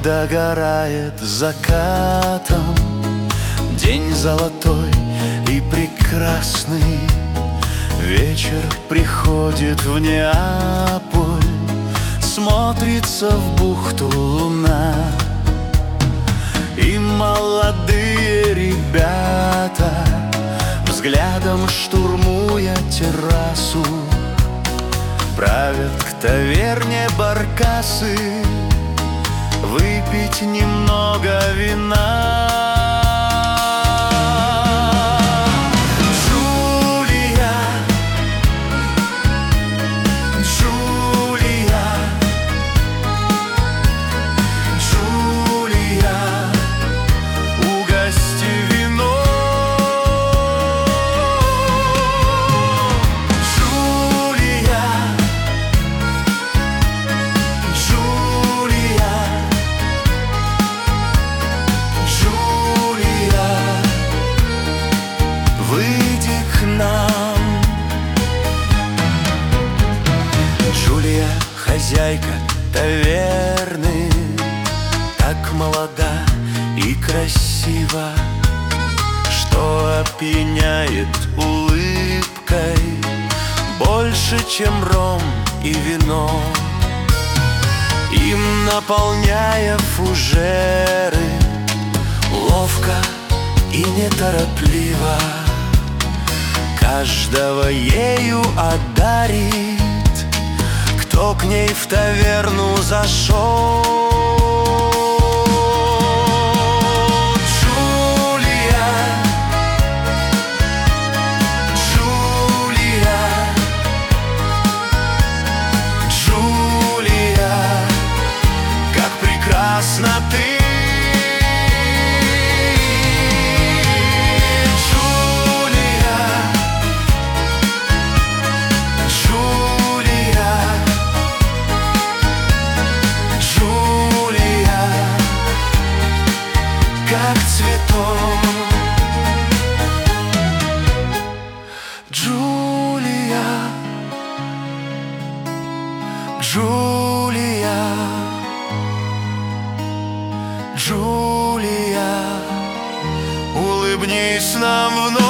догорает закатом, день золотой и прекрасный, вечер приходит в Неаполь, смотрится в бухту луна. И молодые ребята, взглядом штурмуя террасу, правят к таверне баркасы выпить немного вина. Выйди к нам. Джулия, хозяйка таверны, так молода и красива, что опьяняет улыбкой больше, чем ром и вино. Им наполняя фужеры, ловко и неторопливо каждого ею одарит, кто к ней в таверну зашел. Джулия, Джулия, Джулия, как прекрасна ты! Как цветок. Джулия, Джулия, Джулия, улыбнись нам вновь.